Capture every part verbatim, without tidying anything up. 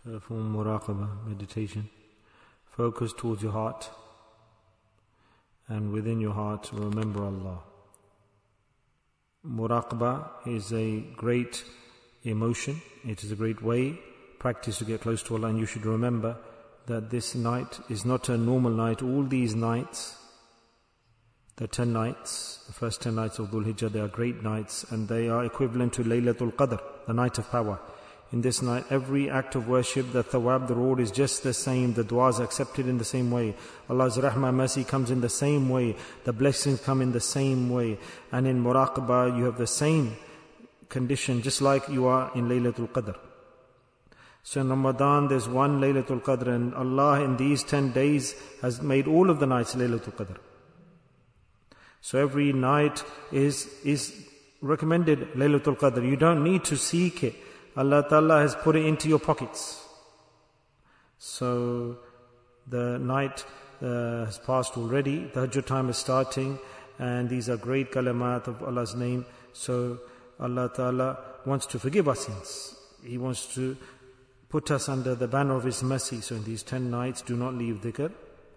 Perform muraqabah, meditation. Focus towards your heart. And within your heart, remember Allah. Muraqabah is a great emotion. It is a great way, practice to get close to Allah. And you should remember that this night is not a normal night. All these nights, the ten nights, the first ten nights of Dhul Hijjah, they are great nights, and they are equivalent to Laylatul Qadr, the night of power. In this night, every act of worship, the thawab, the reward is just the same. The du'as are accepted in the same way. Allah's rahmah, mercy comes in the same way. The blessings come in the same way. And in muraqabah, you have the same condition, just like you are in Laylatul Qadr. So in Ramadan, there's one Laylatul Qadr, and Allah in these ten days has made all of the nights Laylatul Qadr. So every night is, is recommended Laylatul Qadr. You don't need to seek it. Allah Ta'ala has put it into your pockets. So the night uh, has passed already. The Hajj time is starting, and these are great kalamat of Allah's name. So Allah Ta'ala wants to forgive our sins. He wants to put us under the banner of His mercy. So in these ten nights, do not leave dhikr.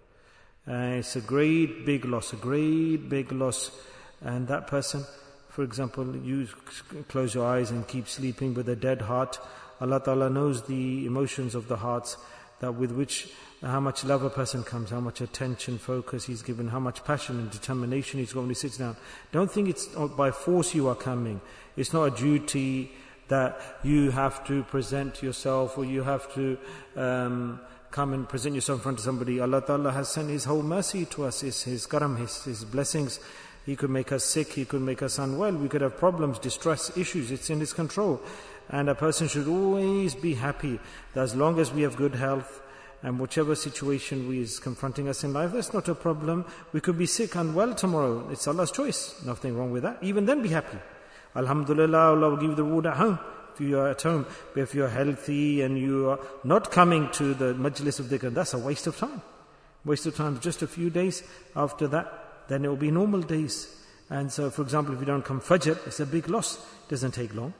Uh, it's a great big loss, a great big loss. And that person, for example, you close your eyes and keep sleeping with a dead heart. Allah Ta'ala knows the emotions of the hearts, that with which, how much love a person comes, how much attention, focus he's given, how much passion and determination he's got when he sits down. Don't think it's by force you are coming. It's not a duty that you have to present yourself, or you have to um, come and present yourself in front of somebody. Allah Ta'ala has sent His whole mercy to us, His, his karam, his, his blessings. He could make us sick, He could make us unwell, we could have problems, distress, issues. It's in His control. And a person should always be happy that as long as we have good health, and whichever situation we is confronting us in life, that's not a problem. We could be sick, unwell tomorrow. It's Allah's choice. Nothing wrong with that. Even then be happy. Alhamdulillah, Allah will give you the reward at home, if you are at home. But if you are healthy and you are not coming to the majlis of dhikr, that's a waste of time. Waste of time. Just a few days after that, then it will be normal days. And so, for example, if you don't come Fajr, it's a big loss. It doesn't take long.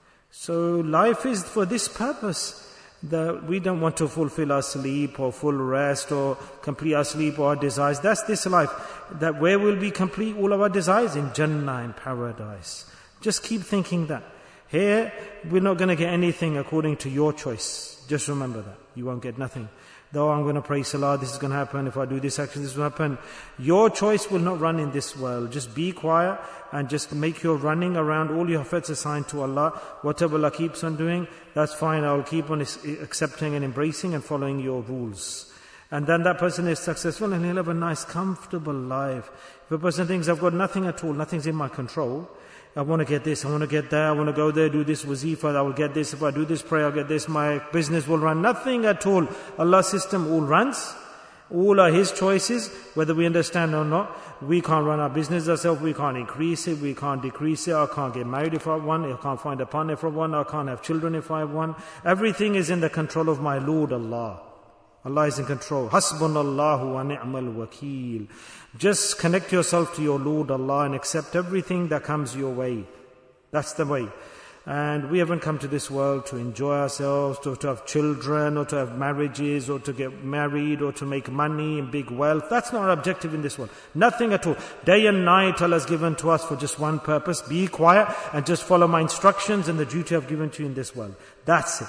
So life is for this purpose. That we don't want to fulfill our sleep or full rest or complete our sleep or our desires. That's this life. That where will we complete all of our desires? In Jannah, in paradise. Just keep thinking that. Here, we're not going to get anything according to your choice. Just remember that. You won't get nothing. Though I'm going to pray salah, this is going to happen. If I do this action, this will happen. Your choice will not run in this world. Just be quiet and just make your running around all your efforts assigned to Allah. Whatever Allah keeps on doing, that's fine. I'll keep on accepting and embracing and following your rules. And then that person is successful and he'll have a nice, comfortable life. If a person thinks, I've got nothing at all, nothing's in my control, I want to get this, I want to get that, I want to go there, do this wazifa, I will get this, if I do this prayer, I'll get this, my business will run. Nothing at all. Allah's system all runs. All are His choices, whether we understand or not. We can't run our business ourselves, we can't increase it, we can't decrease it, I can't get married if I want, I can't find a partner if I want, I can't have children if I want. Everything is in the control of my Lord Allah. Allah is in control. Hasbunallahu wa ni'mal wakeel. Just connect yourself to your Lord Allah and accept everything that comes your way. That's the way. And we haven't come to this world to enjoy ourselves, to, to have children, or to have marriages, or to get married, or to make money and big wealth. That's not our objective in this world. Nothing at all. Day and night Allah has given to us for just one purpose. Be quiet and just follow my instructions and the duty I've given to you in this world. That's it.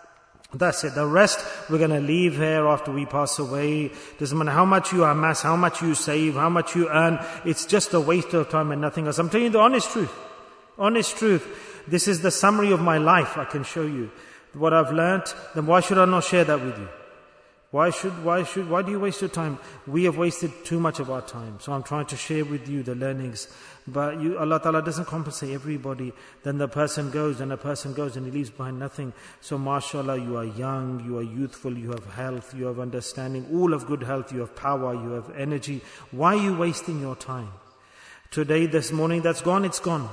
That's it. The rest we're going to leave here after we pass away. Doesn't matter how much you amass, how much you save, how much you earn. It's just a waste of time and nothing else. I'm telling you the honest truth. Honest truth. This is the summary of my life. I can show you what I've learnt. Then why should I not share that with you? Why should, why should, why do you waste your time? We have wasted too much of our time. So I'm trying to share with you the learnings. But you, Allah Ta'ala doesn't compensate everybody. Then the person goes and a person goes and he leaves behind nothing. So mashallah, you are young, you are youthful, you have health, you have understanding, all of good health, you have power, you have energy. Why are you wasting your time? Today, this morning, that's gone, it's gone.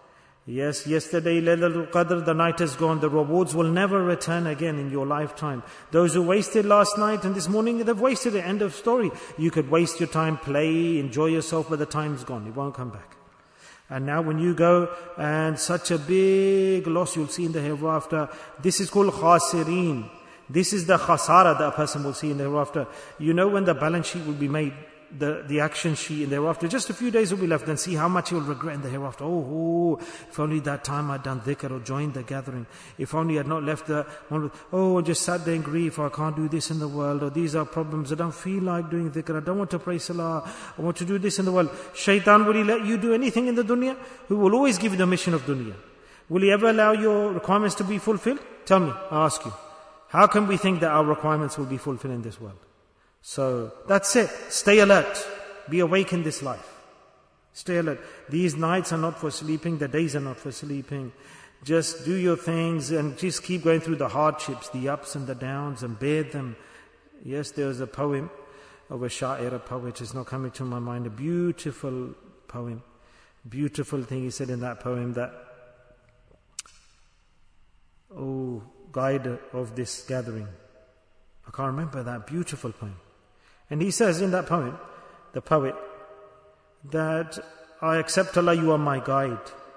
Yes, yesterday, Laylatul Qadr, the night is gone. The rewards will never return again in your lifetime. Those who wasted last night and this morning, they've wasted it. End of story. You could waste your time, play, enjoy yourself, but the time's gone. It won't come back. And now when you go, and such a big loss you'll see in the hereafter, this is called khasireen. This is the khasara that a person will see in the hereafter. You know when the balance sheet will be made, the, the action sheet in the hereafter, just a few days will be left, then see how much he will regret in the hereafter. Oh, oh, if only that time I'd done dhikr or joined the gathering. If only I'd not left the one, oh, just sat there in grief, or I can't do this in the world, or these are problems, I don't feel like doing dhikr, I don't want to pray salah, I want to do this in the world. Shaitan, will he let you do anything in the dunya? He will always give you the mission of dunya. Will he ever allow your requirements to be fulfilled? Tell me, I ask you. How can we think that our requirements will be fulfilled in this world? So, that's it. Stay alert. Be awake in this life. Stay alert. These nights are not for sleeping, the days are not for sleeping. Just do your things and just keep going through the hardships, the ups and the downs, and bear them. Yes, there was a poem of a sha'ir, a poet, is not coming to my mind, a beautiful poem. Beautiful thing he said in that poem that, oh, guide of this gathering. I can't remember that beautiful poem. And he says in that poem, the poet, that I accept Allah, you are my guide.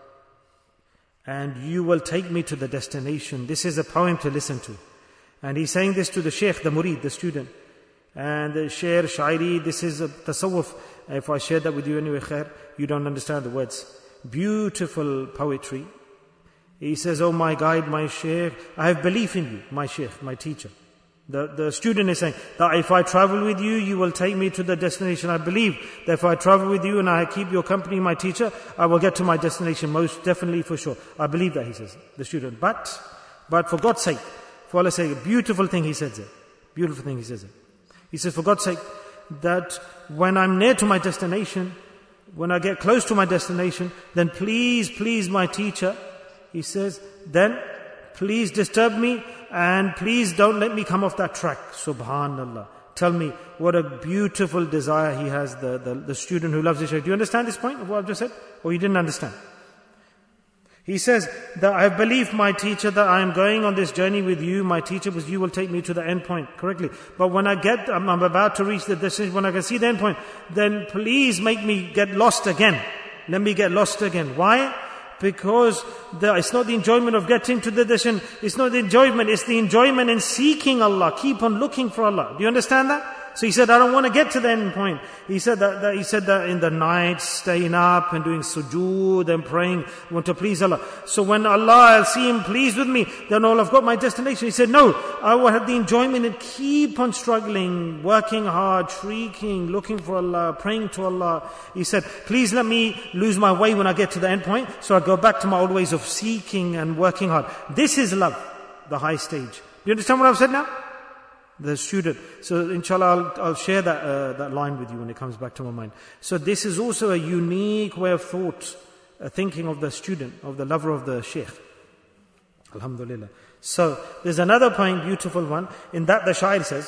And you will take me to the destination. This is a poem to listen to. And he's saying this to the sheikh, the murid, the student. And the shair, shairi, this is a tasawwuf. If I share that with you anyway, khair, you don't understand the words. Beautiful poetry. He says, oh my guide, my sheikh, I have belief in you, my sheikh, my teacher. The, the student is saying that if I travel with you, you will take me to the destination. I believe that if I travel with you and I keep your company, my teacher, I will get to my destination most definitely for sure. I believe that, he says, the student. But, but for God's sake, for Allah's sake, a beautiful thing he says it. Beautiful thing he says it. He says, for God's sake, that when I'm near to my destination, when I get close to my destination, then please, please, my teacher, he says, then please disturb me and please don't let me come off that track. Subhanallah. Tell me what a beautiful desire he has, the, the, the student who loves his shaykh. Do you understand this point of what I've just said? Or you didn't understand? He says that I have believed my teacher that I am going on this journey with you. My teacher was you will take me to the end point correctly. But when I get, I'm, I'm about to reach the destination, when I can see the end point, then please make me get lost again. Let me get lost again. Why? Because the, it's not the enjoyment of getting to the destination. It's not the enjoyment. It's the enjoyment in seeking Allah. Keep on looking for Allah. Do you understand that? So he said, I don't want to get to the end point. He said that, that he said that in the night, staying up and doing sujood and praying, I want to please Allah. So when Allah, I'll see Him pleased with me, then all I've got my destination. He said, no, I will have the enjoyment and keep on struggling, working hard, shrieking, looking for Allah, praying to Allah. He said, please let me lose my way when I get to the end point, so I go back to my old ways of seeking and working hard. This is love, the high stage. Do you understand what I've said now? The student. So inshallah I'll, I'll share that uh, that line with you when it comes back to my mind. So this is also a unique way of thought, uh, thinking of the student, of the lover of the sheikh. Alhamdulillah. So there's another point, beautiful one. In that the shair says,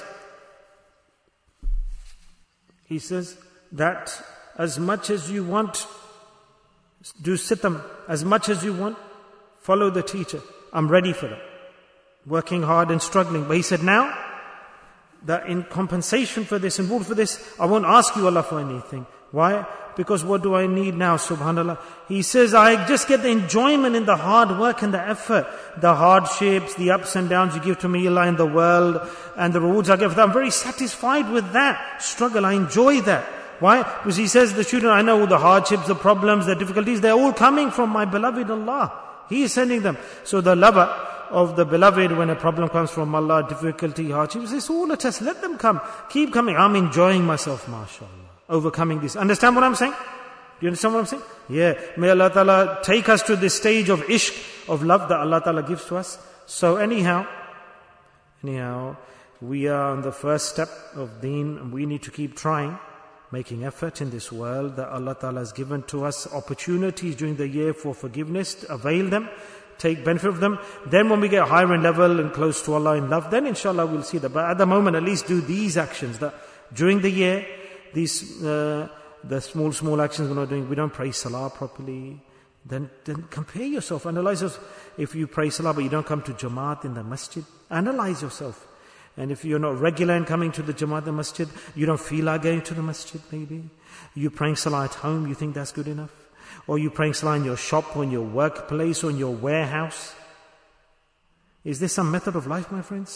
he says that as much as you want, do sitam, as much as you want, follow the teacher. I'm ready for that. Working hard and struggling. But he said now, that in compensation for this, in reward for this, I won't ask you Allah for anything. Why? Because what do I need now, subhanAllah? He says, I just get the enjoyment in the hard work and the effort, the hardships, the ups and downs you give to me, Allah, in the world, and the rewards I give for that. I'm very satisfied with that struggle. I enjoy that. Why? Because he says, the student, I know the hardships, the problems, the difficulties, they're all coming from my beloved Allah. He is sending them. So the lover of the beloved, when a problem comes from Allah, difficulty, hardships, it's all a test. Let them come. Keep coming. I'm enjoying myself, mashallah. Overcoming this. Understand what I'm saying? Do you understand what I'm saying? Yeah. May Allah Ta'ala take us to this stage of ishq, of love that Allah Ta'ala gives to us. So anyhow, anyhow, we are on the first step of deen, and we need to keep trying, making effort in this world that Allah Ta'ala has given to us, opportunities during the year for forgiveness, avail them, take benefit of them. Then when we get higher in level and close to Allah in love, then inshallah we'll see that. But at the moment, at least do these actions, that during the year, these, uh, the small, small actions we're not doing, we don't pray salah properly, then, then compare yourself, analyze yourself. If you pray salah but you don't come to Jamaat in the masjid, analyze yourself. And if you're not regular in coming to the Jamaat in the masjid, you don't feel like going to the masjid maybe. You're praying salah at home, you think that's good enough? Or you're praying salah in your shop or in your workplace or in your warehouse? Is this some method of life, my friends?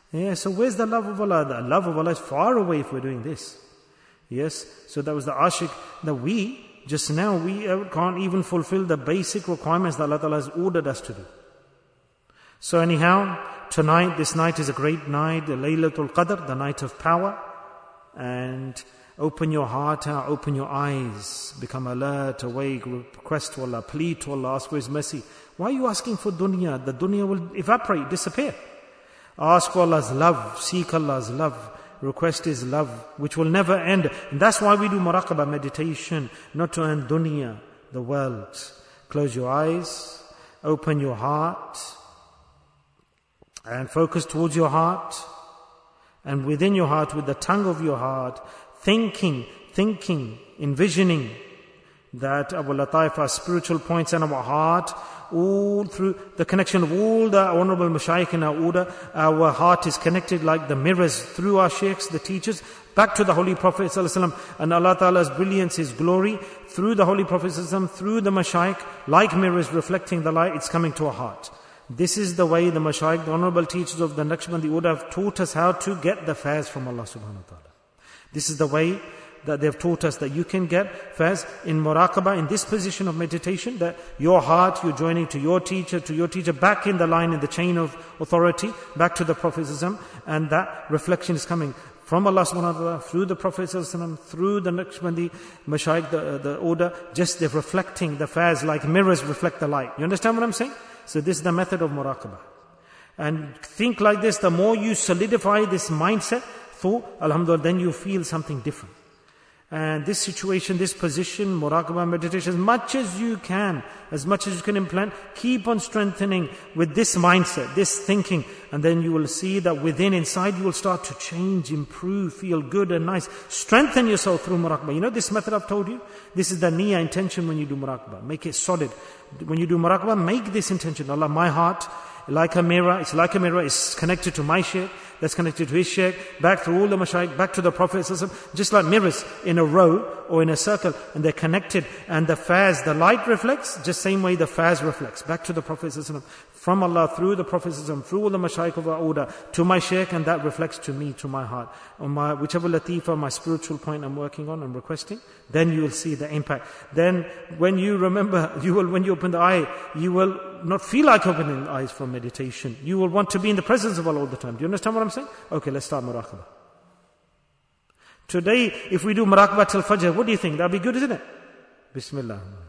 Yeah, so where's the love of Allah? The love of Allah is far away if we're doing this. Yes, so that was the ashik that we, just now, we can't even fulfill the basic requirements that Allah Ta'ala has ordered us to do. So anyhow, tonight, this night is a great night, the Laylatul Qadr, the night of power. And open your heart out, open your eyes, become alert, awake, request to Allah, plead to Allah, ask for His mercy. Why are you asking for dunya? The dunya will evaporate, disappear. Ask for Allah's love, seek Allah's love, request His love, which will never end. And that's why we do muraqabah, meditation, not to earn dunya, the world. Close your eyes, open your heart, and focus towards your heart. And within your heart, with the tongue of your heart, thinking, thinking, envisioning that our lataif, our spiritual points in our heart, all through the connection of all the honorable mashayikh in our order, our heart is connected like the mirrors through our sheikhs, the teachers, back to the Holy Prophet ﷺ, and Allah Ta'ala's brilliance, His glory, through the Holy Prophet ﷺ, through the mashayikh, like mirrors reflecting the light, it's coming to our heart. This is the way the mashayikh, the honorable teachers of the Naqshbandi order, have taught us how to get the faiz from Allah subhanahu wa ta'ala. This is the way that they've taught us that you can get faiz in muraqabah, in this position of meditation, that your heart, you're joining to your teacher, to your teacher, back in the line, in the chain of authority, back to the Prophet ﷺ, and that reflection is coming from Allah subhanahu wa ta'ala, through the Prophet ﷺ, through the Naqshbandi mashayikh, the, the order, just they're reflecting the faiz like mirrors reflect the light. You understand what I'm saying? So this is the method of muraqabah. And think like this, the more you solidify this mindset, thought, alhamdulillah, then you feel something different. And this situation, this position, muraqabah, meditation, as much as you can, as much as you can implant, keep on strengthening with this mindset, this thinking, and then you will see that within, inside, you will start to change, improve, feel good and nice. Strengthen yourself through muraqabah. You know this method I've told you? This is the niyyah, intention when you do muraqabah. Make it solid. When you do muraqabah, make this intention. Allah, my heart, like a mirror, it's like a mirror, it's connected to my shaykh, that's connected to his shaykh, back through all the mashayikh, back to the Prophet ﷺ, just like mirrors in a row or in a circle, and they're connected, and the faiz, the light reflects, just same way the faiz reflects, back to the Prophet ﷺ, from Allah, through the Prophet ﷺ, through all the mashayikh of our order, to my shaykh, and that reflects to me, to my heart, on my, whichever latifa, my spiritual point I'm working on, I'm requesting, then you will see the impact. Then when you remember, you will, when you open the eye, you will not feel like opening the eyes from meditation. You will want to be in the presence of Allah all the time. Do you understand what I'm saying? Okay, let's start muraqabah. Today, if we do muraqabah till fajr, what do you think? That'll be good, isn't it? Bismillah.